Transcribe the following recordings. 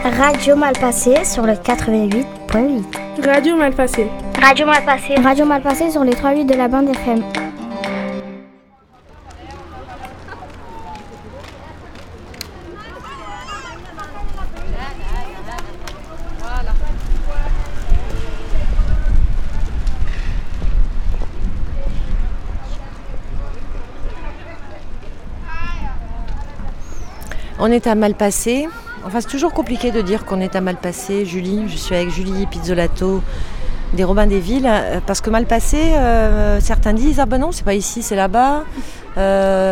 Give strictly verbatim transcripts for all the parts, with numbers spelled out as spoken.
Radio Malpasset sur le quatre-vingt-huit point huit. Radio Malpasset. Radio Malpasset. Radio Malpasset sur les trois huit de la bande F M. On est à Malpasset. Enfin, c'est toujours compliqué de dire qu'on est à Malpasset. Julie, je suis avec Julie Pizzolato des Robins des Villes. Parce que Malpasset, euh, certains disent « Ah ben non, c'est pas ici, c'est là-bas euh, ».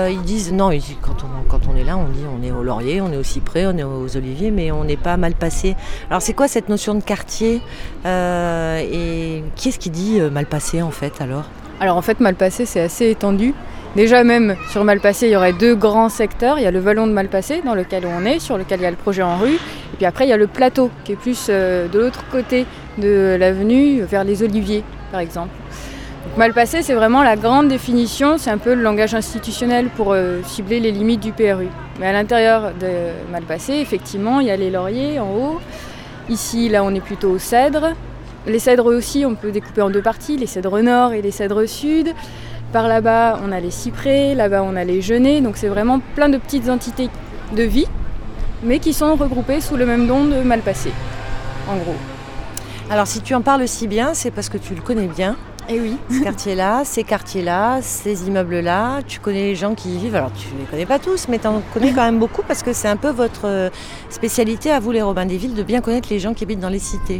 Ils disent « Non, quand on, quand on est là, on dit on est au Laurier, on est au Cyprès, on est aux Oliviers, mais on n'est pas à Malpasset ». Alors c'est quoi cette notion de quartier euh, et qui est-ce qui dit euh, Malpasset en fait alors ? Alors en fait, Malpasset, c'est assez étendu. Déjà même sur Malpasset, il y aurait deux grands secteurs. Il y a le vallon de Malpasset dans lequel on est, sur lequel il y a le projet en rue. Et puis après, il y a le plateau qui est plus euh, de l'autre côté de l'avenue, vers les Oliviers par exemple. Donc, Malpasset, c'est vraiment la grande définition, c'est un peu le langage institutionnel pour euh, cibler les limites du P R U. Mais à l'intérieur de Malpasset, effectivement, il y a les lauriers en haut. Ici, là, on est plutôt aux cèdres. Les cèdres aussi, on peut découper en deux parties, les cèdres nord et les cèdres sud. Par là-bas, on a les cyprès, là-bas, on a les genêts. Donc c'est vraiment plein de petites entités de vie, mais qui sont regroupées sous le même nom de Malpasset, en gros. Alors si tu en parles si bien, c'est parce que tu le connais bien. Et oui. Ce quartier-là, ces quartiers-là, ces immeubles-là, tu connais les gens qui y vivent. Alors tu ne les connais pas tous, mais tu en connais quand même beaucoup parce que c'est un peu votre spécialité à vous, les Robins des Villes, de bien connaître les gens qui habitent dans les cités.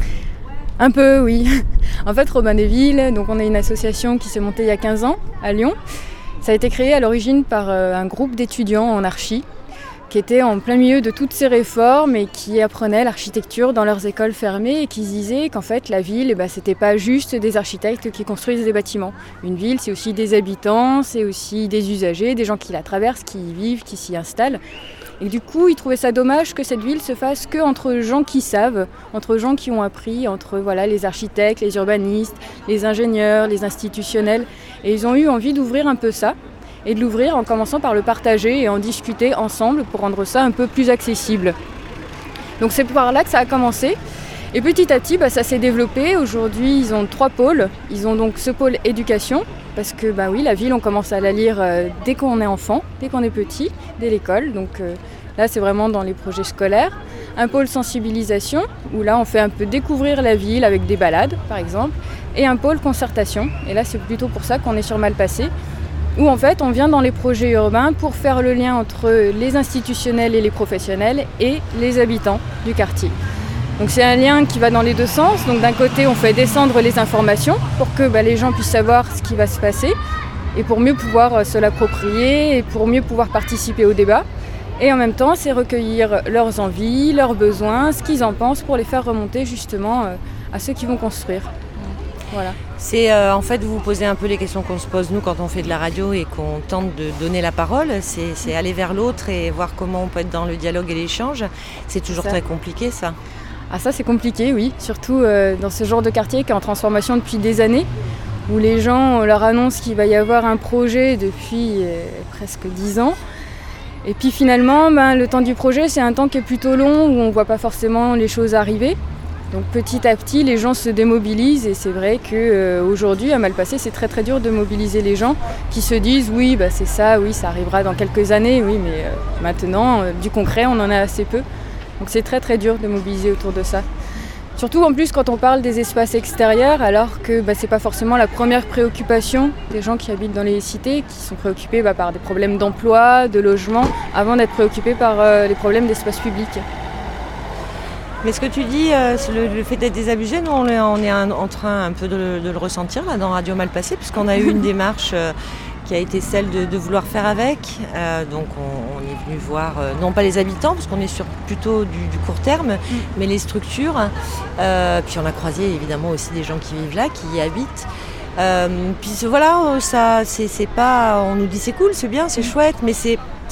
Un peu, oui. En fait, Robins des Villes, donc on est une association qui s'est montée il y a quinze ans à Lyon. Ça a été créé à l'origine par un groupe d'étudiants en archi qui étaient en plein milieu de toutes ces réformes et qui apprenaient l'architecture dans leurs écoles fermées et qui disaient qu'en fait la ville, eh ben, c'était pas juste des architectes qui construisent des bâtiments. Une ville, c'est aussi des habitants, c'est aussi des usagers, des gens qui la traversent, qui y vivent, qui s'y installent. Et du coup, ils trouvaient ça dommage que cette ville se fasse qu'entre gens qui savent, entre gens qui ont appris, entre voilà, les architectes, les urbanistes, les ingénieurs, les institutionnels. Et ils ont eu envie d'ouvrir un peu ça, et de l'ouvrir en commençant par le partager et en discuter ensemble pour rendre ça un peu plus accessible. Donc c'est par là que ça a commencé. Et petit à petit, bah, ça s'est développé. Aujourd'hui, ils ont trois pôles. Ils ont donc ce pôle éducation, parce que bah oui, la ville, on commence à la lire euh, dès qu'on est enfant, dès qu'on est petit, dès l'école. Donc euh, là, c'est vraiment dans les projets scolaires. Un pôle sensibilisation, où là, on fait un peu découvrir la ville avec des balades, par exemple. Et un pôle concertation. Et là, c'est plutôt pour ça qu'on est sur Malpasset, où en fait, on vient dans les projets urbains pour faire le lien entre les institutionnels et les professionnels et les habitants du quartier. Donc c'est un lien qui va dans les deux sens. Donc d'un côté, on fait descendre les informations pour que bah, les gens puissent savoir ce qui va se passer et pour mieux pouvoir euh, se l'approprier et pour mieux pouvoir participer au débat. Et en même temps, c'est recueillir leurs envies, leurs besoins, ce qu'ils en pensent pour les faire remonter justement euh, à ceux qui vont construire. Voilà. C'est euh, en fait, vous vous posez un peu les questions qu'on se pose nous quand on fait de la radio et qu'on tente de donner la parole. C'est, c'est aller vers l'autre et voir comment on peut être dans le dialogue et l'échange. C'est toujours c'est très compliqué ça. Ah ça c'est compliqué, oui, surtout euh, dans ce genre de quartier qui est en transformation depuis des années, où les gens on leur annonce qu'il va y avoir un projet depuis euh, presque dix ans. Et puis finalement, ben, le temps du projet, c'est un temps qui est plutôt long, où on ne voit pas forcément les choses arriver. Donc petit à petit, les gens se démobilisent et c'est vrai qu'aujourd'hui, euh, à Malpasset, c'est très très dur de mobiliser les gens qui se disent « oui, bah, c'est ça, oui, ça arrivera dans quelques années, oui, mais euh, maintenant, euh, du concret, on en a assez peu ». Donc c'est très très dur de mobiliser autour de ça. Surtout en plus quand on parle des espaces extérieurs, alors que bah, c'est pas forcément la première préoccupation des gens qui habitent dans les cités, qui sont préoccupés bah, par des problèmes d'emploi, de logement, avant d'être préoccupés par euh, les problèmes d'espace public. Mais ce que tu dis, euh, le, le fait d'être désabusé, nous on est, on est un, en train un peu de le, de le ressentir là, dans Radio Malpasset, puisqu'on a eu une démarche euh, qui a été celle de, de vouloir faire avec. Euh, donc on, on est venu voir, euh, non pas les habitants, parce qu'on est sur plutôt du, du court terme, mm. mais les structures. Euh, puis on a croisé évidemment aussi des gens qui vivent là, qui y habitent. Euh, puis voilà, ça, c'est, c'est pas, on nous dit c'est cool, c'est bien, c'est chouette, mais c'est,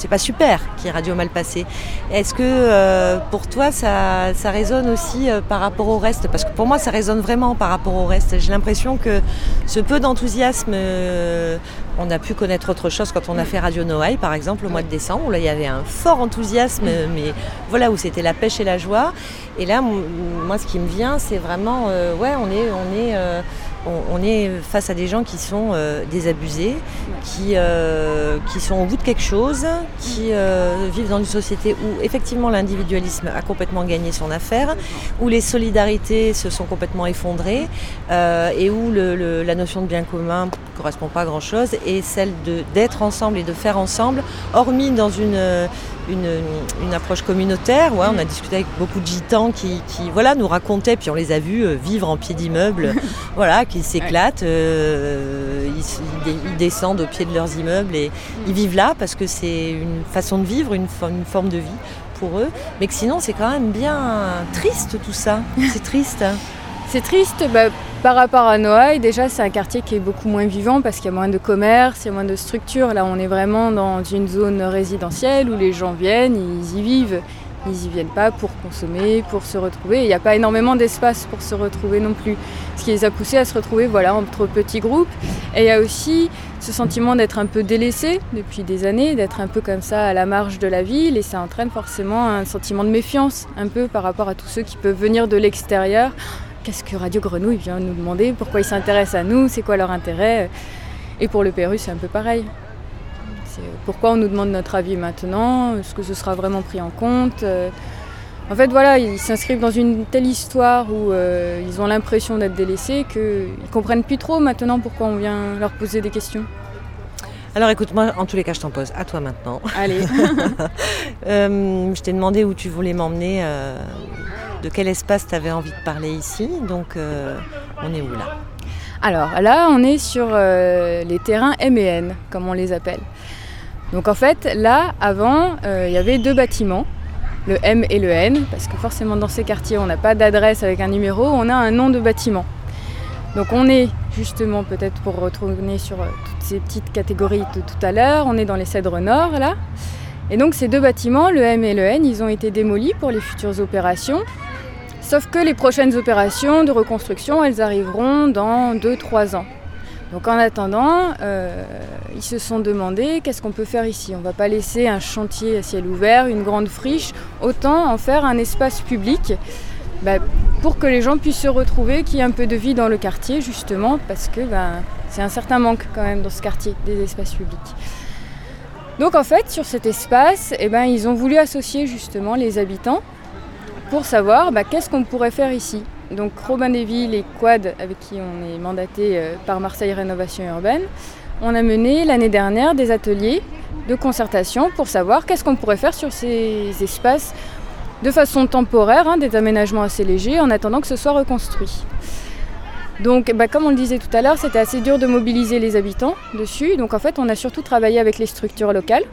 c'est pas super qu'il y ait Radio Malpasset. Est-ce que euh, pour toi ça, ça résonne aussi euh, par rapport au reste? Parce que pour moi ça résonne vraiment par rapport au reste. J'ai l'impression que ce peu d'enthousiasme, euh, on a pu connaître autre chose quand on a fait Radio Noailles par exemple au mois de décembre, où là il y avait un fort enthousiasme, mais voilà, où c'était la pêche et la joie. Et là moi ce qui me vient c'est vraiment, euh, ouais on est, on est euh, On, on est face à des gens qui sont euh, désabusés, qui, euh, qui sont au bout de quelque chose, qui euh, vivent dans une société où effectivement l'individualisme a complètement gagné son affaire, où les solidarités se sont complètement effondrées euh, et où le, le, la notion de bien commun ne correspond pas à grand chose, et celle de, d'être ensemble et de faire ensemble, hormis dans une... Une, une approche communautaire. Ouais, on a discuté avec beaucoup de gitans qui, qui voilà, nous racontaient, puis on les a vus euh, vivre en pied d'immeuble, voilà, qui s'éclatent, euh, ils, ils descendent au pied de leurs immeubles et ils vivent là parce que c'est une façon de vivre, une, une forme de vie pour eux, mais que sinon c'est quand même bien triste tout ça, c'est triste. Hein. C'est triste, bah, par rapport à Noailles, déjà c'est un quartier qui est beaucoup moins vivant parce qu'il y a moins de commerce, il y a moins de structures. Là on est vraiment dans une zone résidentielle où les gens viennent, ils y vivent. Ils n'y viennent pas pour consommer, pour se retrouver. Il n'y a pas énormément d'espace pour se retrouver non plus. Ce qui les a poussés à se retrouver voilà, entre petits groupes. Et il y a aussi ce sentiment d'être un peu délaissé depuis des années, d'être un peu comme ça à la marge de la ville. Et ça entraîne forcément un sentiment de méfiance, un peu par rapport à tous ceux qui peuvent venir de l'extérieur. Qu'est-ce que Radio Grenouille vient nous demander? Pourquoi ils s'intéressent à nous? C'est quoi leur intérêt? Et pour le P R U, c'est un peu pareil. C'est pourquoi on nous demande notre avis maintenant? Est-ce que ce sera vraiment pris en compte? En fait, voilà, ils s'inscrivent dans une telle histoire où euh, ils ont l'impression d'être délaissés qu'ils ne comprennent plus trop maintenant pourquoi on vient leur poser des questions. Alors écoute, moi en tous les cas je t'en pose à toi maintenant. Allez. euh, je t'ai demandé où tu voulais m'emmener, euh, de quel espace tu avais envie de parler ici, donc euh, on est où là? Alors là on est sur euh, les terrains M et N, comme on les appelle. Donc en fait là avant il euh, y avait deux bâtiments, le M et le N, parce que forcément dans ces quartiers on n'a pas d'adresse avec un numéro, on a un nom de bâtiment. Donc on est justement, peut-être pour retourner sur toutes ces petites catégories de tout à l'heure, on est dans les Cèdres Nord là. Et donc ces deux bâtiments, le M et le N, ils ont été démolis pour les futures opérations. Sauf que les prochaines opérations de reconstruction, elles arriveront dans deux à trois ans. Donc en attendant, euh, ils se sont demandé qu'est-ce qu'on peut faire ici. On ne va pas laisser un chantier à ciel ouvert, une grande friche, autant en faire un espace public. Bah, pour que les gens puissent se retrouver, qu'il y ait un peu de vie dans le quartier, justement, parce que bah, c'est un certain manque quand même dans ce quartier, des espaces publics. Donc en fait, sur cet espace, eh ben, ils ont voulu associer justement les habitants pour savoir bah, qu'est-ce qu'on pourrait faire ici. Donc Robin des Villes et Quad, avec qui on est mandaté par Marseille Rénovation Urbaine, on a mené l'année dernière des ateliers de concertation pour savoir qu'est-ce qu'on pourrait faire sur ces espaces de façon temporaire, hein, des aménagements assez légers, en attendant que ce soit reconstruit. Donc, bah, comme on le disait tout à l'heure, c'était assez dur de mobiliser les habitants dessus. Donc en fait, on a surtout travaillé avec les structures locales,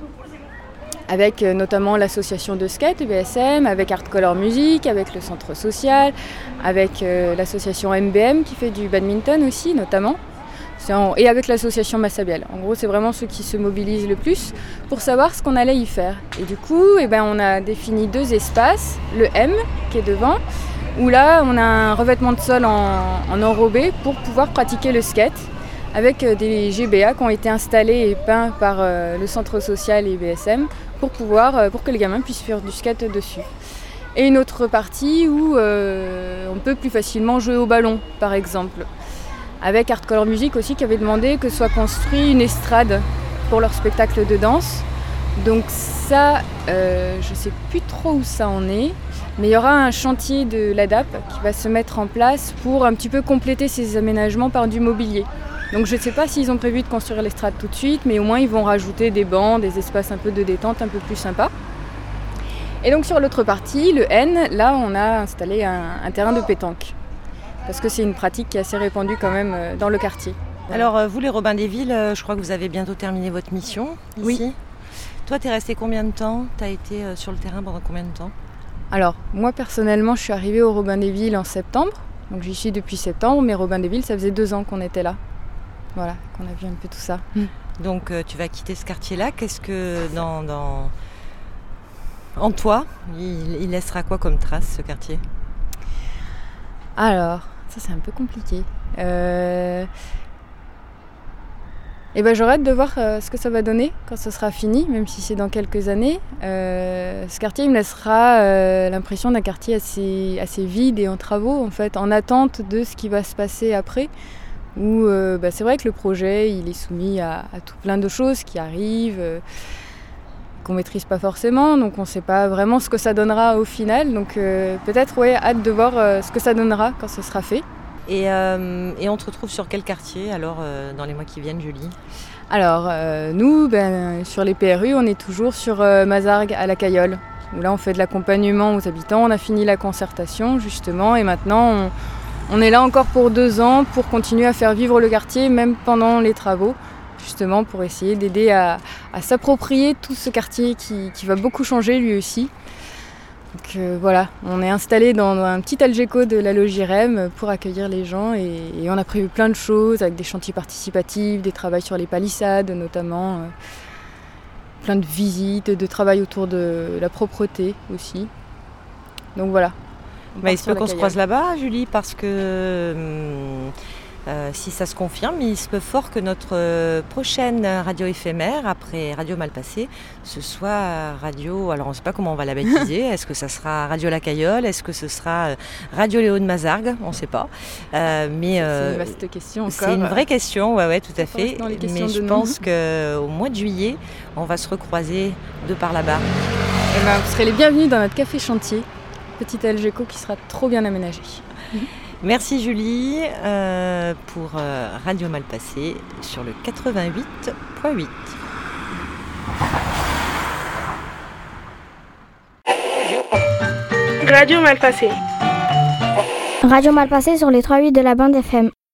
avec euh, notamment l'association de skate, B S M, avec Art Color Music, avec le centre social, avec euh, l'association M B M qui fait du badminton aussi, notamment. En, et avec l'association Massabielle. En gros, c'est vraiment ceux qui se mobilisent le plus pour savoir ce qu'on allait y faire. Et du coup, eh ben, on a défini deux espaces, le M qui est devant, où là, on a un revêtement de sol en, en enrobé pour pouvoir pratiquer le skate, avec des G B A qui ont été installés et peints par euh, le centre social et B S M pour, pouvoir, euh, pour que les gamins puissent faire du skate dessus. Et une autre partie où euh, on peut plus facilement jouer au ballon, par exemple. Avec Art Color Music aussi qui avait demandé que soit construit une estrade pour leur spectacle de danse. Donc ça, euh, je ne sais plus trop où ça en est, mais il y aura un chantier de l'A D A P qui va se mettre en place pour un petit peu compléter ces aménagements par du mobilier. Donc je ne sais pas s'ils ont prévu de construire l'estrade tout de suite, mais au moins ils vont rajouter des bancs, des espaces un peu de détente un peu plus sympas. Et donc sur l'autre partie, le N, là on a installé un, un terrain de pétanque. Parce que c'est une pratique qui est assez répandue quand même dans le quartier. Voilà. Alors vous les Robin des Villes, je crois que vous avez bientôt terminé votre mission ici. Oui. Toi tu es resté combien de temps? Tu as été sur le terrain pendant combien de temps? Alors moi personnellement je suis arrivée au Robin des Villes en septembre. Donc j'y suis depuis septembre, mais Robin des Villes ça faisait deux ans qu'on était là. Voilà, qu'on a vu un peu tout ça. Donc euh, tu vas quitter ce quartier-là. Qu'est-ce que dans, dans... en toi, il, il laissera quoi comme trace, ce quartier ? Alors, ça c'est un peu compliqué. Euh... Et ben, j'aurais hâte de voir euh, ce que ça va donner quand ce sera fini, même si c'est dans quelques années. Euh, ce quartier il me laissera euh, l'impression d'un quartier assez, assez vide et en travaux, en fait, en attente de ce qui va se passer après. Où euh, bah, c'est vrai que le projet il est soumis à, à tout plein de choses qui arrivent, euh, qu'on ne maîtrise pas forcément, donc on ne sait pas vraiment ce que ça donnera au final. Donc euh, peut-être ouais, hâte de voir euh, ce que ça donnera quand ce sera fait. Et, euh, et on te retrouve sur quel quartier alors euh, dans les mois qui viennent, Julie ? Alors euh, nous, ben, sur les P R U, on est toujours sur euh, Mazargues à la Cayolle, où là on fait de l'accompagnement aux habitants, on a fini la concertation justement et maintenant on, on est là encore pour deux ans pour continuer à faire vivre le quartier même pendant les travaux, justement pour essayer d'aider à, à s'approprier tout ce quartier qui, qui va beaucoup changer lui aussi. Donc euh, voilà, on est installé dans un petit Algeco de la Logirem pour accueillir les gens et, et on a prévu plein de choses avec des chantiers participatifs, des travaux sur les palissades notamment, euh, plein de visites, de travail autour de la propreté aussi. Donc voilà. Bah, il se peut qu'on se croise là-bas, Julie, parce que hum, euh, si ça se confirme, il se peut fort que notre euh, prochaine radio éphémère, après Radio Malpassé, ce soit radio, alors on ne sait pas comment on va la baptiser, est-ce que ça sera Radio La Cayolle, est-ce que ce sera euh, Radio Léo de Mazargues, on ne sait pas. Euh, mais, euh, c'est une vaste question encore. C'est une vraie question, ouais, ouais, tout à fait. Mais je de pense qu'au mois de juillet, on va se recroiser de par là-bas. Et ben, vous serez les bienvenus dans notre café chantier, petit Algeco qui sera trop bien aménagé. Merci Julie euh, pour euh, Radio Malpassé sur le quatre-vingt-huit point huit. Radio Malpassé. Radio Malpassé sur les trois virgule huit de la bande F M.